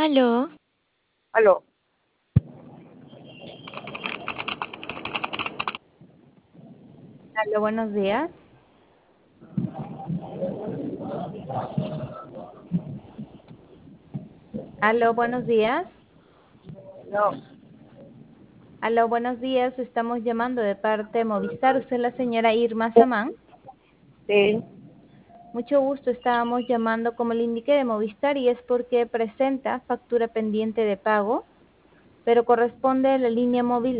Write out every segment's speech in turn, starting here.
Aló, Aló, Aló, buenos días. Aló, buenos días. no, Aló, buenos días. Estamos llamando de parte de Movistar. Usted es la señora Irma Samán. sí, Mucho gusto. Estábamos llamando, como le indiqué, de Movistar y es porque presenta factura pendiente de pago, pero corresponde a la línea móvil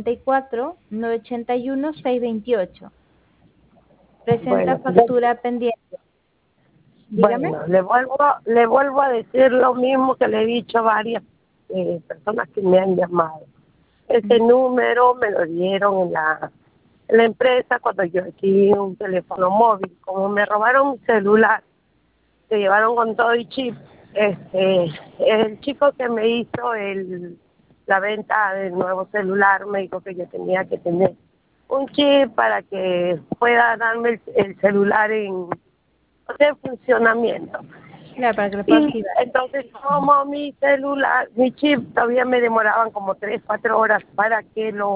944-981-628. Presenta bueno, factura pendiente. Dígame. bueno, le vuelvo a decir lo mismo que le he dicho a varias personas que me han llamado. Ese número me lo dieron en la empresa cuando yo adquirí un teléfono móvil. Como me robaron mi celular, se llevaron con todo y chip. El chico que me hizo la venta del nuevo celular me dijo que yo tenía que tener un chip para que pueda darme el celular en funcionamiento. Claro, para que lo pueda Y activar. entonces como mi celular, mi chip, todavía me demoraban como 3, 4 horas para que lo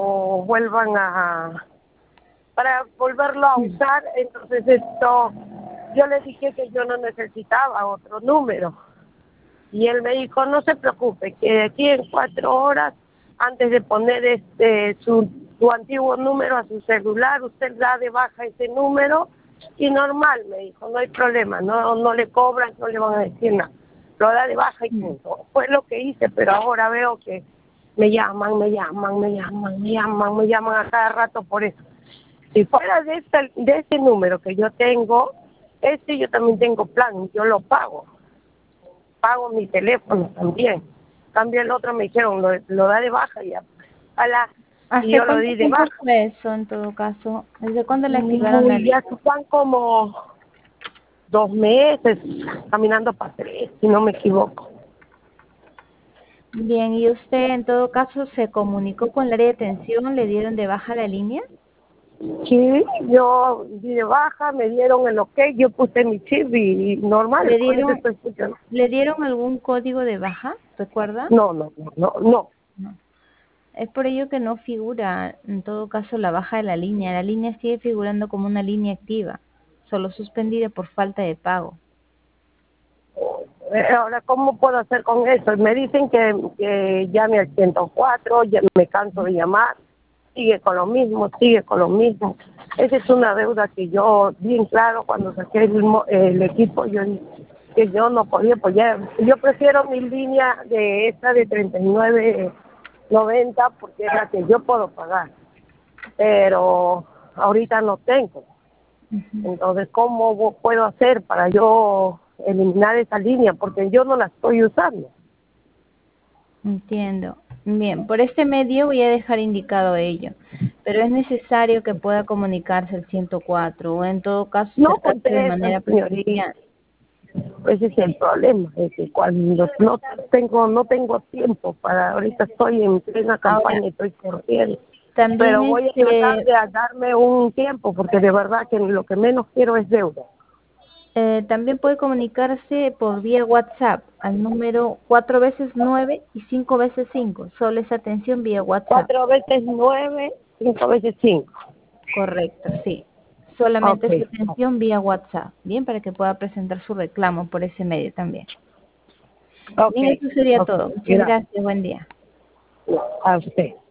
para volverlo a usar. Entonces yo le dije que yo no necesitaba otro número. Y él me dijo, no se preocupe, que de aquí en 4 horas, antes de poner su antiguo número a su celular, usted da de baja ese número y normal, me dijo, no hay problema, no le cobran, no le van a decir nada. Lo da de baja y punto. Fue lo que hice, pero ahora veo que me llaman a cada rato por eso. Si fuera de ese número que yo tengo, yo también tengo plan, yo lo pago mi teléfono también. Cambio el otro, me dijeron, lo da de baja y ya. Y ¿Hace yo lo cuánto di de tiempo baja. fue eso en todo caso? ¿Desde cuándo le activaron la Ya línea? están como 2 meses, caminando para 3, si no me equivoco. Bien, ¿y usted en todo caso se comunicó con el área de atención? ¿Le dieron de baja la línea? Sí, yo di de baja, me dieron el ok, yo puse mi chip y normal, ¿Le con eso dieron, estoy funcionando. ¿Le dieron algún código de baja? ¿Recuerda? No. No. Es por ello que no figura en todo caso la baja de la línea. La línea sigue figurando como una línea activa, solo suspendida por falta de pago. Ahora, ¿cómo puedo hacer con eso? Me dicen que llame al 104, ya me canso de llamar, sigue con lo mismo. Esa es una deuda que yo, bien claro, cuando saqué el equipo, yo dije que yo no podía apoyar. Yo prefiero mi línea de esta de 39.90 porque es la que yo puedo pagar, pero ahorita no tengo. Entonces, ¿cómo puedo hacer para yo eliminar esa línea? Porque yo no la estoy usando. Entiendo. Bien, por este medio voy a dejar indicado ello, pero es necesario que pueda comunicarse al 104 o en todo caso No acercarse de contestan, manera señorita. presencial. Ese es el problema, es que cuando no tengo tiempo para, ahorita estoy en plena Ahora, campaña, estoy corriendo. también Pero voy a tratar de darme un tiempo, porque de verdad que lo que menos quiero es deuda. también puede comunicarse por vía WhatsApp al número 4 veces 9 y 5 veces 5. Solo esa atención vía WhatsApp. 4 veces 9, 5 veces 5. Correcto, sí. Solamente Ok, esa atención vía WhatsApp. Bien, para que pueda presentar su reclamo por ese medio también. ok, Bien, eso sería ok, todo. Muchas gracias. gracias. Buen día. A usted.